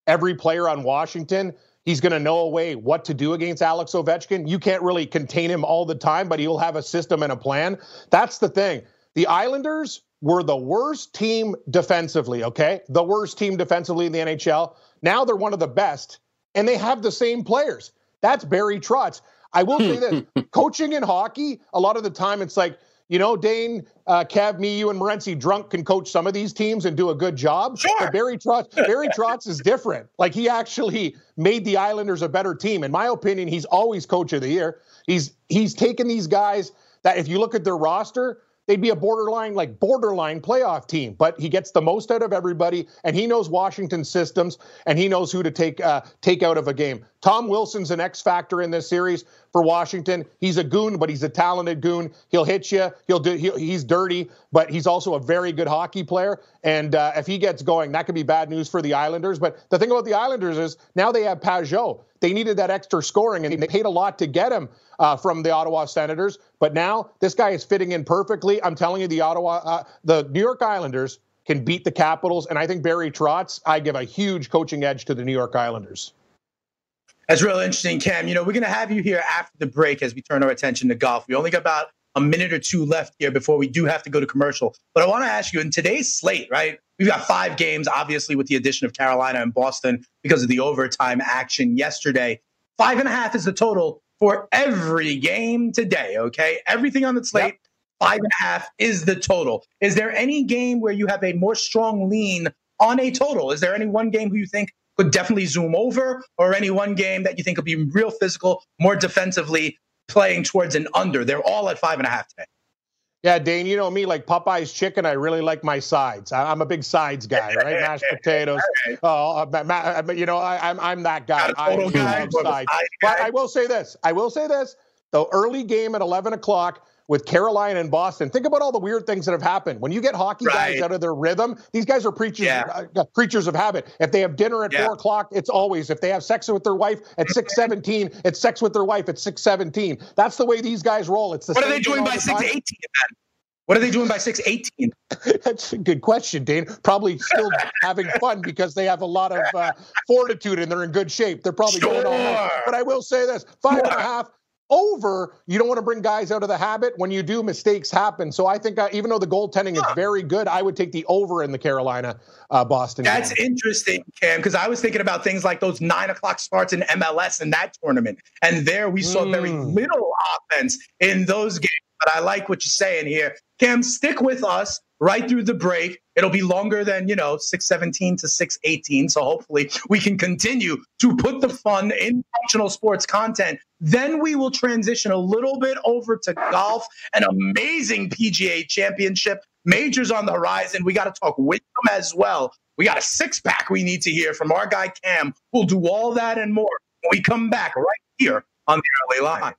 Speaker 10: every player on Washington, he's going to know a way what to do against Alex Ovechkin. You can't really contain him all the time, but he'll have a system and a plan. That's the thing. The Islanders were the worst team defensively, okay? The worst team defensively in the N H L. Now they're one of the best, and they have the same players. That's Barry Trotz. I will say this, coaching in hockey, a lot of the time it's like, you know, Dane, uh, Kev, me, you, and Morency drunk can coach some of these teams and do a good job.
Speaker 6: Sure.
Speaker 10: But Barry Trotz, Barry Trotz is different. Like, he actually made the Islanders a better team. In my opinion, he's always coach of the year. He's he's taken these guys that, if you look at their roster, they'd be a borderline, like borderline playoff team. But he gets the most out of everybody, and he knows Washington's systems, and he knows who to take uh, take out of a game. Tom Wilson's an X factor in this series for Washington. He's a goon, but he's a talented goon. He'll hit you. He'll do. He'll, he's dirty, but he's also a very good hockey player. And uh, if he gets going, that could be bad news for the Islanders. But the thing about the Islanders is now they have Pajot. They needed that extra scoring, and they paid a lot to get him uh, from the Ottawa Senators. But now this guy is fitting in perfectly. I'm telling you, the Ottawa, uh, the New York Islanders can beat the Capitals, and I think Barry Trotz, I give a huge coaching edge to the New York Islanders.
Speaker 6: That's real interesting, Cam. You know, we're going to have you here after the break as we turn our attention to golf. We only got about a minute or two left here before we do have to go to commercial. But I want to ask you, in today's slate, right, we've got five games, obviously, with the addition of Carolina and Boston because of the overtime action yesterday. Five and a half is the total for every game today, okay? Everything on the slate, yep. Five and a half is the total. Is there any game where you have a more strong lean on a total? Is there any one game who you think could definitely zoom over, or any one game that you think will be real physical, more defensively playing towards an under? They're all at five and a half today.
Speaker 10: Yeah, Dane, you know me, like Popeye's chicken, I really like my sides. I'm a big sides guy, right? Mashed potatoes. Oh, uh, you know, I, I'm I'm that guy. I love sides. But I will say this. I will say this. The early game at eleven o'clock with Carolina and Boston. Think about all the weird things that have happened. When you get hockey right. guys out of their rhythm, these guys are preachers, yeah. uh, creatures of habit. If they have dinner at yeah. four o'clock, it's always. If they have sex with their wife at six seventeen, it's sex with their wife at six seventeen. That's the way these guys roll. It's the
Speaker 6: what
Speaker 10: same
Speaker 6: are they doing by six eighteen? Then? What are they doing by six eighteen?
Speaker 10: That's a good question, Dane. Probably still having fun because they have a lot of uh, fortitude and they're in good shape. They're probably
Speaker 6: sure.
Speaker 10: doing all that. But I will say this: five sure. and a half. Over, you don't want to bring guys out of the habit. When you do, mistakes happen. So I think uh, even though the goaltending is very good, I would take the over in the Carolina uh, Boston game.
Speaker 6: That's interesting, Cam, because I was thinking about things like those nine o'clock starts in M L S in that tournament. And there we saw mm. very little offense in those games. But I like what you're saying here. Cam, stick with us right through the break. It'll be longer than, you know, six seventeen to six eighteen. So hopefully we can continue to put the fun in functional sports content. Then we will transition a little bit over to golf, an amazing P G A championship. Majors on the horizon. We got to talk with them as well. We got a six pack we need to hear from our guy, Cam. We'll do all that and more when we come back right here on the Early Line.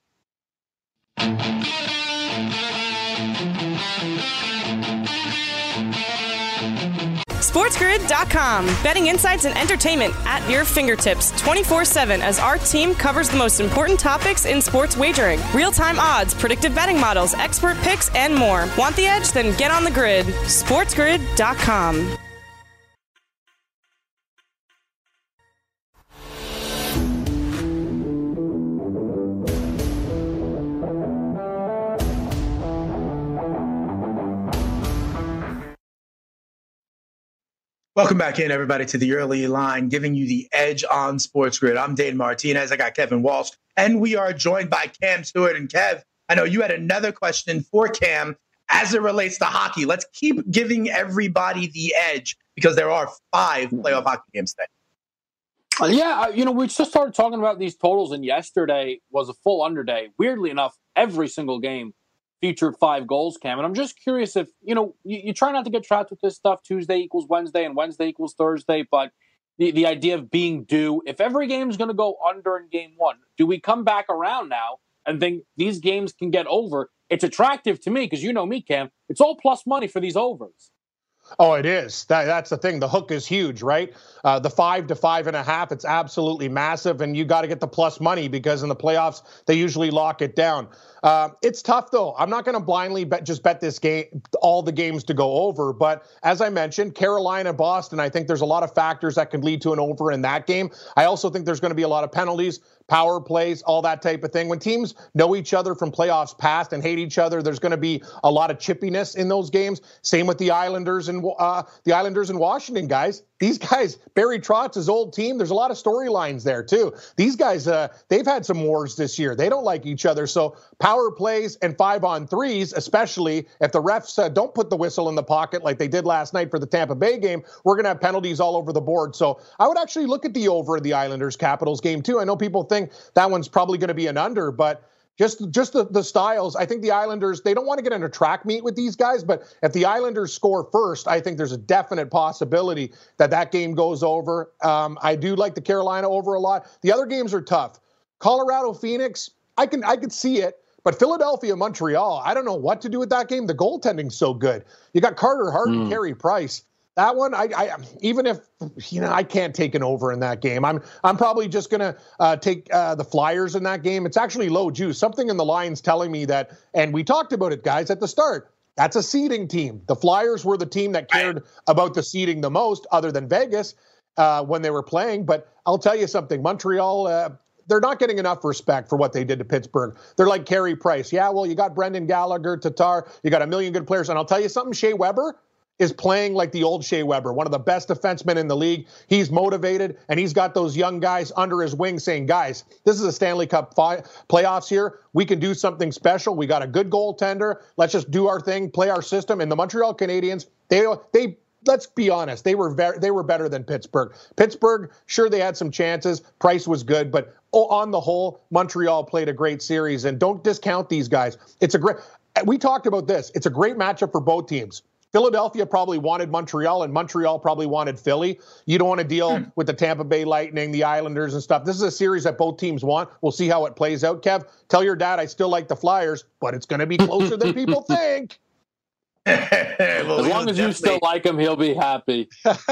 Speaker 5: SportsGrid dot com. Betting insights and entertainment at your fingertips twenty-four seven as our team covers the most important topics in sports wagering. Real-time odds, predictive betting models, expert picks, and more. Want the edge? Then get on the grid. SportsGrid dot com.
Speaker 6: Welcome back in, everybody, to the Early Line, giving you the edge on Sports Grid. I'm Dane Martinez. I got Kevin Walsh, and we are joined by Cam Stewart. And Kev, I know you had another question for Cam as it relates to hockey. Let's keep giving everybody the edge because there are five playoff hockey games today.
Speaker 7: Uh, yeah, you know, we just started talking about these totals, and yesterday was a full under day. Weirdly enough, every single game featured five goals, Cam. And I'm just curious if, you know, you, you try not to get trapped with this stuff. Tuesday equals Wednesday and Wednesday equals Thursday. But the, the idea of being due, if every game is going to go under in game one, do we come back around now and think these games can get over? It's attractive to me because you know me, Cam. It's all plus money for these overs.
Speaker 10: Oh, it is. That, that's the thing. The hook is huge, right? Uh, the five to five and a half, it's absolutely massive, and you got to get the plus money because in the playoffs, they usually lock it down. Uh, it's tough, though. I'm not going to blindly bet, just bet this game, all the games to go over. But as I mentioned, Carolina, Boston, I think there's a lot of factors that can lead to an over in that game. I also think there's going to be a lot of penalties, power plays, all that type of thing. When teams know each other from playoffs past and hate each other, there's going to be a lot of chippiness in those games. Same with the Islanders and uh, the Islanders in Washington, guys. These guys, Barry Trotz's old team, there's a lot of storylines there, too. These guys, uh, they've had some wars this year. They don't like each other. So power plays and five-on-threes, especially if the refs uh, don't put the whistle in the pocket like they did last night for the Tampa Bay game, we're going to have penalties all over the board. So I would actually look at the over in the Islanders-Capitals game, too. I know people think that one's probably going to be an under, but Just just the, the styles, I think the Islanders, they don't want to get in a track meet with these guys, but if the Islanders score first, I think there's a definite possibility that that game goes over. Um, I do like the Carolina over a lot. The other games are tough. Colorado, Phoenix, I can I could see it, but Philadelphia, Montreal, I don't know what to do with that game. The goaltending's so good. You got Carter Hart mm. and Carey Price. That one, I, I even if you know I can't take an over in that game, I'm I'm probably just gonna uh, take uh, the Flyers in that game. It's actually low juice. Something in the line's telling me that, and we talked about it, guys, at the start. That's a seeding team. The Flyers were the team that cared about the seeding the most, other than Vegas, uh, when they were playing. But I'll tell you something, Montreal. Uh, They're not getting enough respect for what they did to Pittsburgh. They're like Carey Price. Yeah, well, you got Brendan Gallagher, Tatar. You got a million good players. And I'll tell you something, Shea Weber is playing like the old Shea Weber, one of the best defensemen in the league. He's motivated, and he's got those young guys under his wing saying, guys, this is a Stanley Cup fi- playoffs here. We can do something special. We got a good goaltender. Let's just do our thing, play our system. And the Montreal Canadiens, they they let's be honest, they were very, they were better than Pittsburgh. Pittsburgh, sure, they had some chances. Price was good, but on the whole, Montreal played a great series. And don't discount these guys. It's a great. We talked about this. It's a great matchup for both teams. Philadelphia probably wanted Montreal, and Montreal probably wanted Philly. You don't want to deal hmm. with the Tampa Bay Lightning, the Islanders, and stuff. This is a series that both teams want. We'll see how it plays out. Kev, tell your dad I still like the Flyers, but it's going to be closer than people think.
Speaker 7: well, as long as definitely... you still like him, he'll be happy.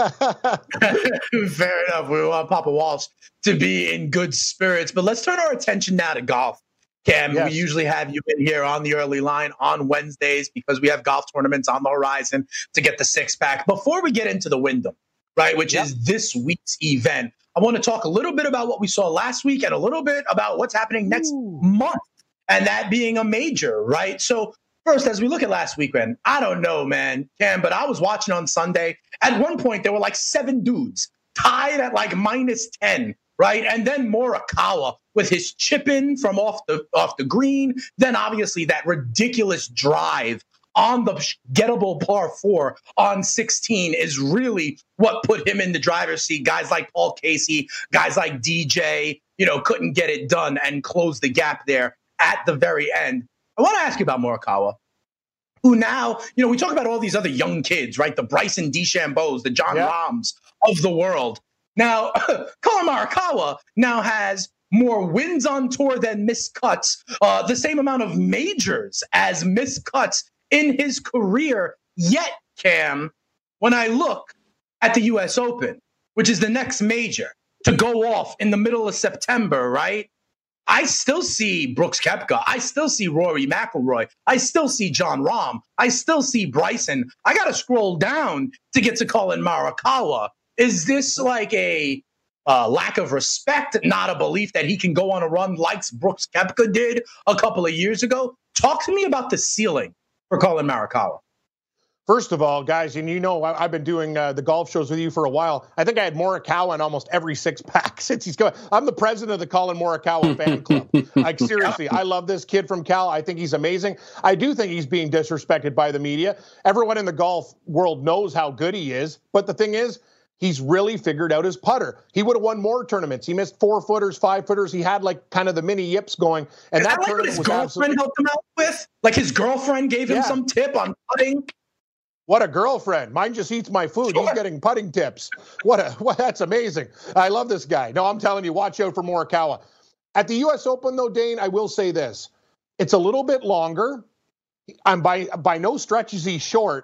Speaker 6: Fair enough. We want Papa Walsh to be in good spirits. But let's turn our attention now to golf. Cam, yes. We usually have you in here on the early line on Wednesdays because we have golf tournaments on the horizon to get the six pack. Before we get into the Wyndham, right, which yep. is this week's event, I want to talk a little bit about what we saw last week and a little bit about what's happening next Ooh. month, and that being a major, right? So first, as we look at last weekend, I don't know, man, Cam, but I was watching on Sunday. At one point, there were like seven dudes tied at like minus ten. Right. And then Morikawa with his chip in from off the off the green. Then obviously that ridiculous drive on the gettable par four on sixteen is really what put him in the driver's seat. Guys like Paul Casey, guys like D J, you know, couldn't get it done and close the gap there at the very end. I want to ask you about Morikawa, who now, you know, we talk about all these other young kids, right? The Bryson DeChambeaus, the John yeah. Rahms of the world. Now, Collin Morikawa now has more wins on tour than missed cuts, uh, the same amount of majors as missed cuts in his career. Yet, Cam, when I look at the U S Open, which is the next major to go off in the middle of September, right? I still see Brooks Koepka. I still see Rory McIlroy. I still see John Rahm. I still see Bryson. I got to scroll down to get to Collin Morikawa. Is this like a uh, lack of respect, not a belief that he can go on a run like Brooks Koepka did a couple of years ago? Talk to me about the ceiling for Collin Morikawa.
Speaker 10: First of all, guys, and you know I, I've been doing uh, the golf shows with you for a while. I think I had Morikawa in almost every six-pack since he's going. I'm the president of the Collin Morikawa fan club. Like, seriously, I love this kid from Cal. I think he's amazing. I do think he's being disrespected by the media. Everyone in the golf world knows how good he is, but the thing is, he's really figured out his putter. He would have won more tournaments. He missed four footers, five footers. He had like kind of the mini yips going. And
Speaker 6: Is
Speaker 10: that,
Speaker 6: that like
Speaker 10: tournament
Speaker 6: his
Speaker 10: was
Speaker 6: girlfriend
Speaker 10: absolutely...
Speaker 6: helped him out with? Like his girlfriend gave him yeah. some tip on putting?
Speaker 10: What a girlfriend. Mine just eats my food. Sure. He's getting putting tips. What a what, that's amazing. I love this guy. No, I'm telling you, watch out for Morikawa. At the U S Open, though, Dane, I will say this. It's a little bit longer. I'm by by no stretch is he short.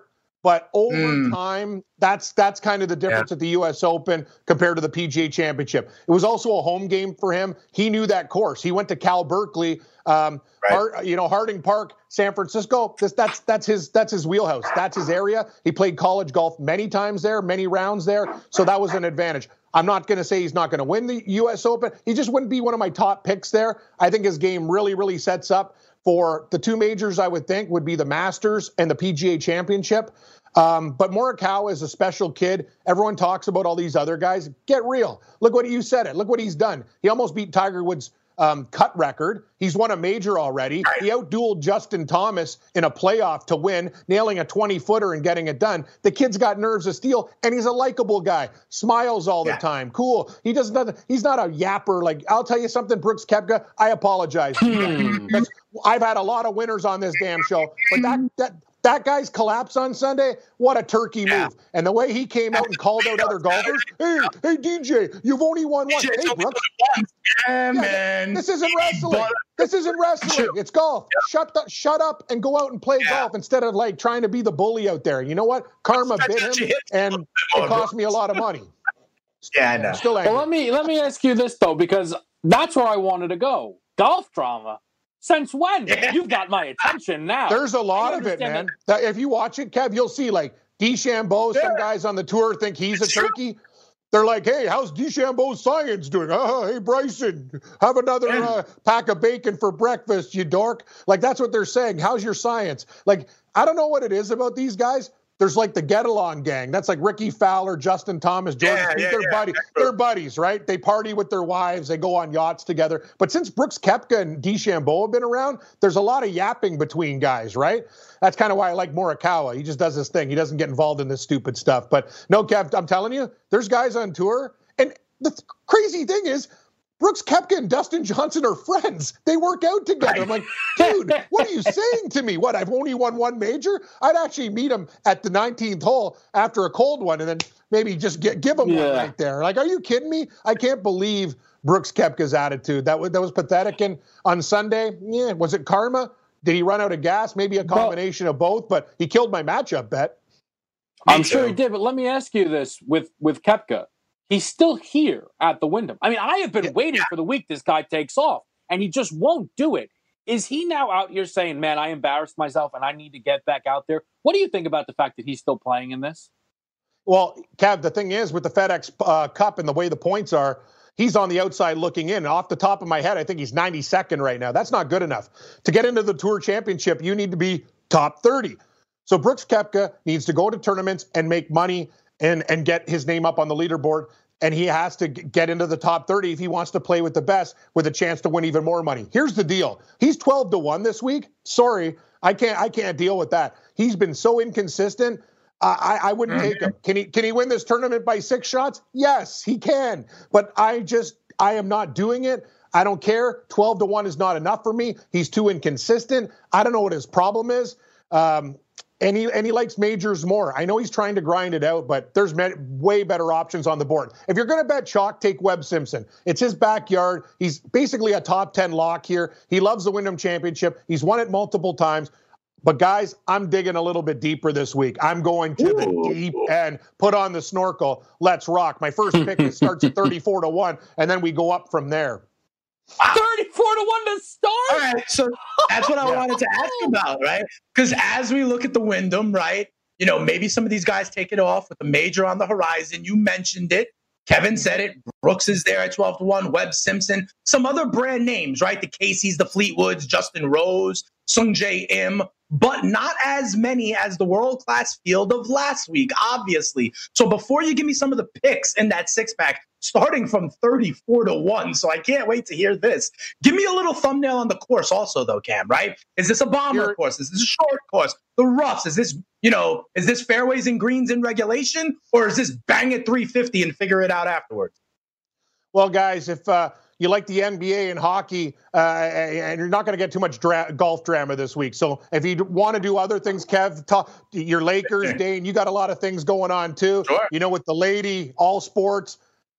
Speaker 10: But over
Speaker 6: Mm.
Speaker 10: time, that's that's kind of the difference
Speaker 8: Yeah.
Speaker 10: at the U S Open compared to the P G A Championship. It was also a home game for him. He knew that course. He went to Cal Berkeley, um,
Speaker 6: Right.
Speaker 10: Hard, you know, Harding Park, San Francisco. This, that's that's his that's his wheelhouse. That's his area. He played college golf many times there, many rounds there. So that was an advantage. I'm not going to say he's not going to win the U S Open. He just wouldn't be one of my top picks there. I think his game really, really sets up for the two majors. I would think would be the Masters and the P G A Championship. Um, but Morikawa is a special kid. Everyone talks about all these other guys. Get real. Look what you said it. Look what he's done. He almost beat Tiger Woods' um, cut record. He's won a major already. He outdueled Justin Thomas in a playoff to win, nailing a twenty-footer and getting it done. The kid's got nerves of steel, and he's a likable guy. Smiles all the
Speaker 6: Yeah.
Speaker 10: time. Cool. He does nothing. He's not a yapper. Like, I'll tell you something, Brooks Koepka, I apologize. Because I've had a lot of winners on this damn show, but that that that guy's collapse on Sunday, what a turkey
Speaker 6: Yeah.
Speaker 10: move. And the way he came out and called out other golfers, hey, hey, D J, you've only won one.
Speaker 6: D J,
Speaker 10: Hey,
Speaker 6: it's only
Speaker 10: Brooks,
Speaker 6: once. Yeah, man.
Speaker 10: this isn't wrestling.
Speaker 6: But-
Speaker 10: This isn't wrestling. It's golf. Shut the, shut up and go out and play
Speaker 6: Yeah.
Speaker 10: golf instead of like trying to be the bully out there. You know what? Karma
Speaker 6: That's
Speaker 10: bit
Speaker 6: what you
Speaker 10: him,
Speaker 6: hit
Speaker 10: and
Speaker 6: more,
Speaker 10: it cost me a
Speaker 6: Brooks.
Speaker 10: lot of money.
Speaker 6: Yeah, I know.
Speaker 10: Still angry.
Speaker 7: Well, let me let me ask you this though, because that's where I wanted to go. Golf drama. Since when?
Speaker 6: Yeah.
Speaker 7: You've got my attention now.
Speaker 10: There's a lot
Speaker 7: I
Speaker 10: of it,
Speaker 7: understand
Speaker 10: man. That, if you watch it, Kev, you'll see like DeChambeau, some
Speaker 6: Yeah.
Speaker 10: guys on the tour think he's
Speaker 6: It's
Speaker 10: a
Speaker 6: true.
Speaker 10: turkey. They're like, hey, how's DeChambeau's science doing? Oh, hey, Bryson, have another
Speaker 6: Yeah.
Speaker 10: uh, pack of bacon for breakfast, you dork. Like, that's what they're saying. How's your science? Like, I don't know what it is about these guys. There's like the get-along gang. That's like Ricky Fowler, Justin Thomas, Jordan
Speaker 6: Yeah,
Speaker 10: Spieth.
Speaker 6: yeah,
Speaker 10: they're,
Speaker 6: yeah.
Speaker 10: buddy, they're buddies, right? They party with their wives. They go on yachts together. But since Brooks Koepka and DeChambeau have been around, there's a lot of yapping between guys, right? That's kind of why I like Morikawa. He just does his thing. He doesn't get involved in this stupid stuff. But no, Kev, I'm telling you, there's guys on tour. And the th- crazy thing is, Brooks Koepka and Dustin Johnson are friends. They work out together. I'm like, dude, what are you saying to me? What, I've only won one major? I'd actually meet him at the nineteenth hole after a cold one and then maybe just get, give him one
Speaker 7: Yeah.
Speaker 10: right there. Like, are you kidding me? I can't believe Brooks Koepka's attitude. That was, that was pathetic. And on Sunday, yeah, was it karma? Did he run out of gas? Maybe a combination of both, but he killed my matchup bet.
Speaker 7: I'm
Speaker 6: Me
Speaker 7: sure
Speaker 6: too.
Speaker 7: he did, but let me ask you this with with Koepka. He's still here at the Wyndham. I mean, I have been
Speaker 10: Yeah.
Speaker 7: waiting for the week this guy takes off, and he just won't do it. Is he now out here saying, man, I embarrassed myself and I need to get back out there? What do you think about the fact that he's still playing in this?
Speaker 10: Well, Kev, the thing is with the FedEx uh, Cup and the way the points are, he's on the outside looking in. And off the top of my head, I think he's ninety-second right now. That's not good enough. To get into the Tour Championship, you need to be top thirty. So Brooks Koepka needs to go to tournaments and make money and, and get his name up on the leaderboard. And he has to g- get into the top thirty if he wants to play with the best with a chance to win even more money. Here's the deal. He's twelve to one this week. Sorry, I can't I can't deal with that. He's been so inconsistent. I, I wouldn't take him. Can he can he win this tournament by six shots? Yes, he can. But I just I am not doing it. I don't care. twelve to one is not enough for me. He's too inconsistent. I don't know what his problem is. Um, and he and he likes majors more. I know he's trying to grind it out, but there's me- way better options on the board. If you're going to bet chalk, take Webb Simpson. It's his backyard. He's basically a top ten lock here. He loves the Wyndham Championship. He's won it multiple times. But guys, I'm digging a little bit deeper this week. I'm going to the deep end. Put on the snorkel. Let's rock. My first pick is starts at thirty-four to one, and then we go up from there.
Speaker 7: thirty-four to one to start?
Speaker 6: All right, so that's what I wanted to ask about, right? Because as we look at the Wyndham, right, you know, maybe some of these guys take it off with a major on the horizon. You mentioned it. Kevin said it. Brooks is there at twelve to one. Webb Simpson. Some other brand names, right? The Caseys, the Fleetwoods, Justin Rose, Sung Jae Im, but not as many as the world-class field of last week, obviously. So before you give me some of the picks in that six-pack, starting from thirty-four to one, so I can't wait to hear this. Give me a little thumbnail on the course also, though, Cam, right? Is this a bomber
Speaker 10: You're-
Speaker 6: course? Is this a short course? The roughs? Is this, you know, is this fairways and greens in regulation? Or is this bang at three fifty and figure it out afterwards?
Speaker 10: Well, guys, if uh, you like the N B A and hockey, uh, and you're not going to get too much dra- golf drama this week. So if you want to do other things, Kev, talk, your Lakers, Dane, you got a lot of things going on too.
Speaker 6: Sure.
Speaker 10: You know, with the lady, all sports.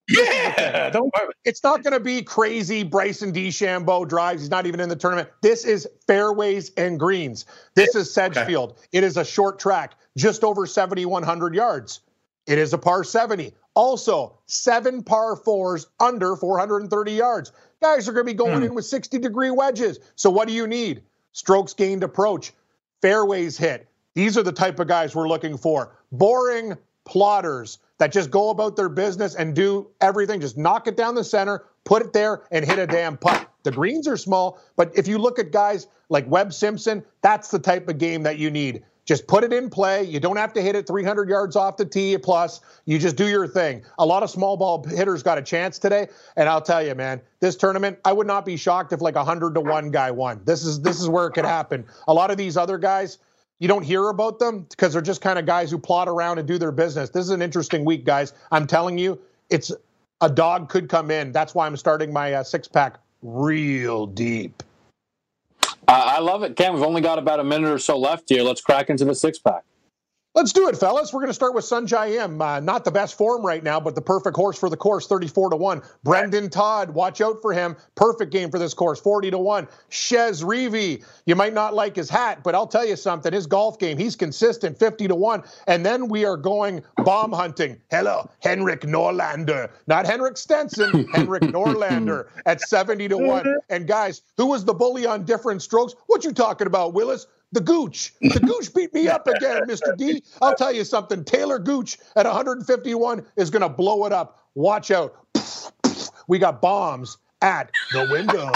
Speaker 6: Yeah, don't worry.
Speaker 10: It's not going to be crazy Bryson DeChambeau drives. He's not even in the tournament. This is fairways and greens. This is Sedgefield. Okay. It is a short track, just over seventy-one hundred yards. It is a par seventy. Also, seven par fours under four hundred thirty yards. Guys are going to be going mm. in with sixty-degree wedges. So what do you need? Strokes gained approach, fairways hit. These are the type of guys we're looking for. Boring plotters that just go about their business and do everything. Just knock it down the center, put it there, and hit a damn putt. The greens are small, but if you look at guys like Webb Simpson, that's the type of game that you need. Just put it in play. You don't have to hit it three hundred yards off the tee plus. You just do your thing. A lot of small ball hitters got a chance today, and I'll tell you, man, this tournament, I would not be shocked if like a one hundred to one guy won. This is this is where it could happen. A lot of these other guys, you don't hear about them because they're just kind of guys who plot around and do their business. This is an interesting week, guys. I'm telling you, it's a dog could come in. That's why I'm starting my uh, six-pack real deep.
Speaker 7: Uh, I love it. Cam, we've only got about a minute or so left here. Let's crack into the six-pack.
Speaker 10: Let's do it, fellas. We're going to start with Sunjay M. Uh, not the best form right now, but the perfect horse for the course, thirty-four to one. Brendan Todd, watch out for him. Perfect game for this course, forty to one. Chez Reavie, you might not like his hat, but I'll tell you something. His golf game, he's consistent, fifty to one. And then we are going bomb hunting. Hello, Henrik Norlander. Not Henrik Stenson, Henrik Norlander at seventy to one. And guys, who was the bully on different strokes? What you talking about, Willis? The Gooch. The Gooch beat me up again, Mister D. I'll tell you something. Taylor Gooch at one fifty-one is going to blow it up. Watch out. We got bombs at the window.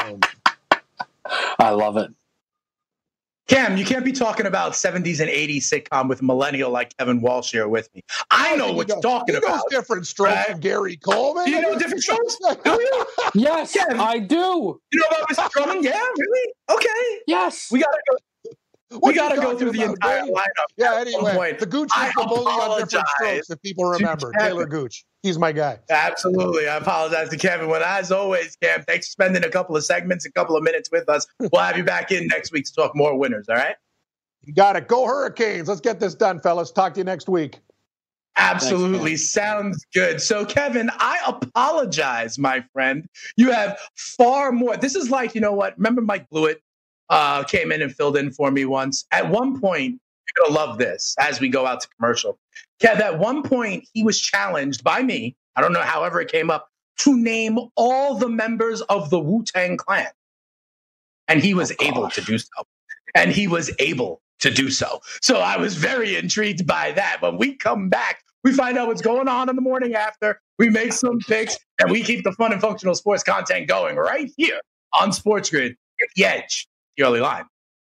Speaker 7: I love it.
Speaker 6: Cam, you can't be talking about seventies and eighties sitcom with a millennial like Kevin Walsh here with me. I know what you're talking about.
Speaker 10: He knows different strokes right? than Gary Coleman.
Speaker 6: Do you know different strokes? Do you?
Speaker 7: Yes, Kev, I do.
Speaker 6: You know about Mister Drummond? Yeah, really? Okay.
Speaker 7: Yes.
Speaker 6: We got to go.
Speaker 10: What
Speaker 6: we got to go through the entire
Speaker 10: Dave?
Speaker 6: lineup.
Speaker 10: Yeah, anyway, the Gooch is the bully on different strokes, if people remember. Taylor Gooch. He's my guy.
Speaker 6: Absolutely. I apologize to Kevin. Well, as always, Cam, thanks for spending a couple of segments, a couple of minutes with us. We'll have you back in next week to talk more winners, all right?
Speaker 10: You got it. Go Hurricanes. Let's get this done, fellas. Talk to you next week.
Speaker 6: Absolutely. Thanks, sounds good. So, Kevin, I apologize, my friend. You have far more. This is like, you know what? Remember Mike Blewett? Uh, came in and filled in for me once. At one point, you're going to love this as we go out to commercial. Kev, at one point, he was challenged by me, I don't know however it came up, to name all the members of the Wu-Tang Clan. And he was oh, able to do so. And he was able to do so. So I was very intrigued by that. When we come back, we find out what's going on in the morning after. We make some picks, and we keep the fun and functional sports content going right here on Sports Grid at the Edge. The early line.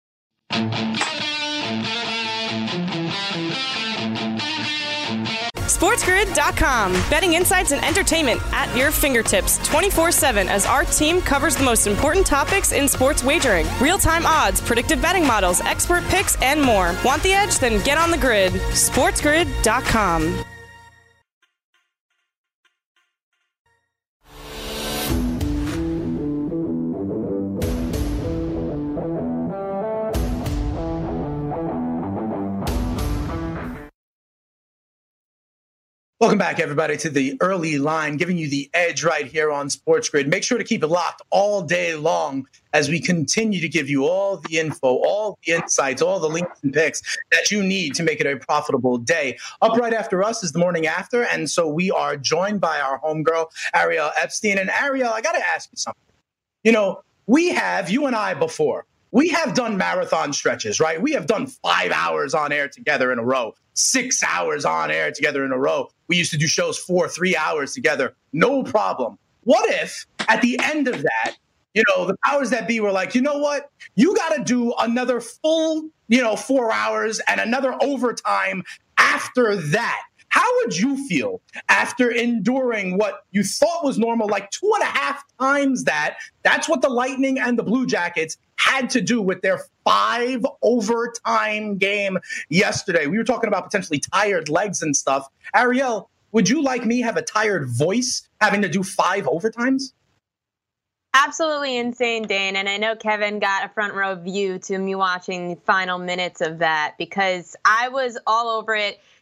Speaker 5: SportsGrid dot com. Betting insights and entertainment at your fingertips twenty-four seven as our team covers the most important topics in sports wagering. Real-time odds, predictive betting models, expert picks, and more. Want the edge? Then get on the grid. SportsGrid dot com.
Speaker 6: Welcome back, everybody, to the early line, giving you the edge right here on Sports Grid. Make sure to keep it locked all day long as we continue to give you all the info, all the insights, all the links and picks that you need to make it a profitable day. Up right after us is the morning after, and so we are joined by our homegirl, Ariel Epstein. And Ariel, I got to ask you something. You know, we have, you and I before, we have done marathon stretches, right? We have done five hours on air together in a row, six hours on air together in a row. We used to do shows for three hours together. No problem. What if at the end of that, you know, the powers that be were like, you know what? You got to do another full, you know, four hours and another overtime after that. How would you feel after enduring what you thought was normal, like two and a half times that? That's what the Lightning and the Blue Jackets had to do with their five overtime game yesterday. We were talking about potentially tired legs and stuff. Ariel, would you, like me, have a tired voice having to do five overtimes?
Speaker 11: Absolutely insane, Dane. And I know Kevin got a front row view to me watching the final minutes of that because I was all over it.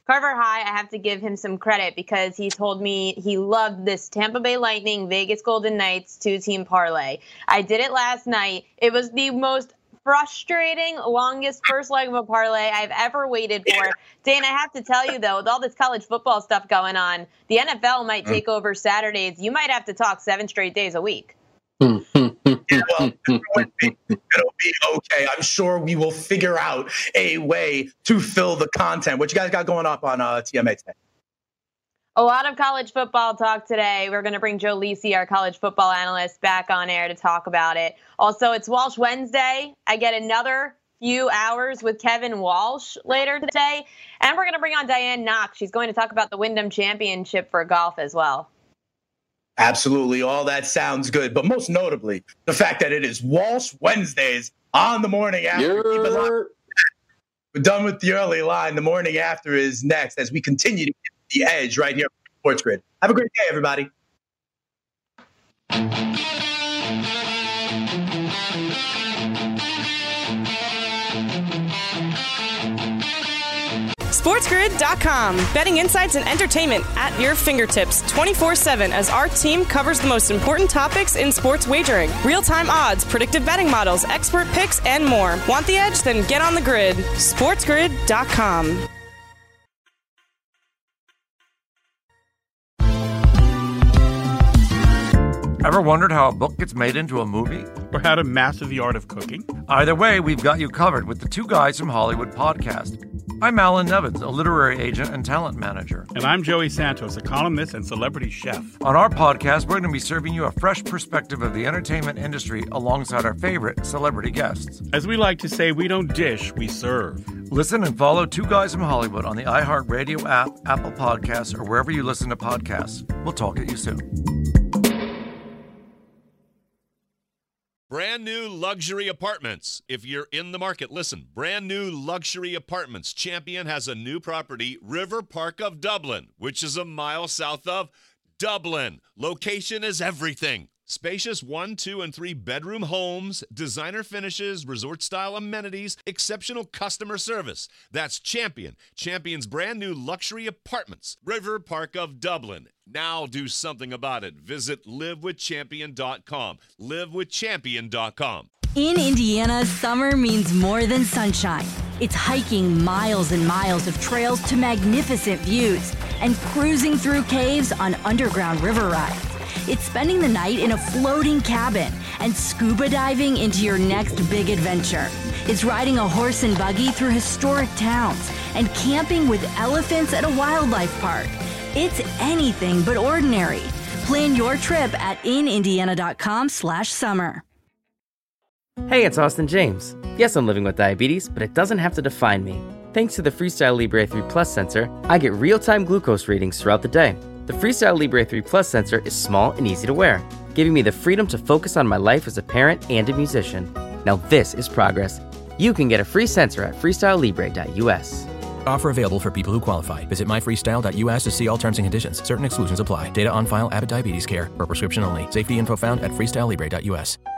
Speaker 11: Carver High, I have to give him some credit because he told me he loved this Tampa Bay Lightning, Vegas Golden Knights two-team parlay. I did it last night. It was the most frustrating, longest first leg of a parlay I've ever waited for. Dane, I have to tell you, though, with all this college football stuff going on, the N F L might take over Saturdays. You might have to talk seven straight days a week.
Speaker 6: Yeah, well, it'll be okay. I'm sure we will figure out a way to fill the content. What you guys got going up on uh, T M A today?
Speaker 11: A lot of college football talk today. We're going to bring Joe Lisi, our college football analyst, back on air to talk about it. Also, it's Walsh Wednesday. I get another few hours with Kevin Walsh later today. And we're going to bring on Diane Knox. She's going to talk about the Wyndham Championship for golf as well.
Speaker 6: Absolutely. All that sounds good. But most notably, the fact that it is Walsh Wednesdays on the morning after. Keep it locked. We're done with the early line. The morning after is next as we continue to get the edge right here on Sports Grid. Have a great day, everybody.
Speaker 5: SportsGrid dot com. Betting insights and entertainment at your fingertips twenty-four seven as our team covers the most important topics in sports wagering. Real-time odds, predictive betting models, expert picks, and more. Want the edge? Then get on the grid. SportsGrid dot com.
Speaker 8: Ever wondered how a book gets made into a movie?
Speaker 9: Or how to master the art of cooking?
Speaker 8: Either way, we've got you covered with the Two Guys from Hollywood podcast. I'm Alan Nevins, a literary agent and talent manager.
Speaker 9: And I'm Joey Santos, a columnist and celebrity chef.
Speaker 8: On our podcast, we're going to be serving you a fresh perspective of the entertainment industry alongside our favorite celebrity guests.
Speaker 9: As we like to say, we don't dish, we serve.
Speaker 8: Listen and follow Two Guys from Hollywood on the iHeartRadio app, Apple Podcasts, or wherever you listen to podcasts. We'll talk at you soon.
Speaker 1: Brand new luxury apartments. If you're in the market, listen. Brand new luxury apartments. Champion has a new property, River Park of Dublin, which is a mile south of Dublin. Location is everything. Spacious one, two, and three bedroom homes, designer finishes, resort-style amenities, exceptional customer service. That's Champion. Champion's brand new luxury apartments, River Park of Dublin. Now do something about it. Visit live with champion dot com. live with champion dot com.
Speaker 12: In Indiana, summer means more than sunshine. It's hiking miles and miles of trails to magnificent views and cruising through caves on underground river rides. It's spending the night in a floating cabin and scuba diving into your next big adventure. It's riding a horse and buggy through historic towns and camping with elephants at a wildlife park. It's anything but ordinary. Plan your trip at in indiana dot com slash summer.
Speaker 13: Hey, it's Austin James. Yes, I'm living with diabetes, but it doesn't have to define me. Thanks to the Freestyle Libre three Plus sensor, I get real-time glucose readings throughout the day. The Freestyle Libre three Plus sensor is small and easy to wear, giving me the freedom to focus on my life as a parent and a musician. Now this is progress. You can get a free sensor at freestyle libre dot u s.
Speaker 14: Offer available for people who qualify. Visit my freestyle dot u s to see all terms and conditions. Certain exclusions apply. Data on file, Abbott Diabetes Care. For prescription only. Safety info found at freestyle libre dot u s.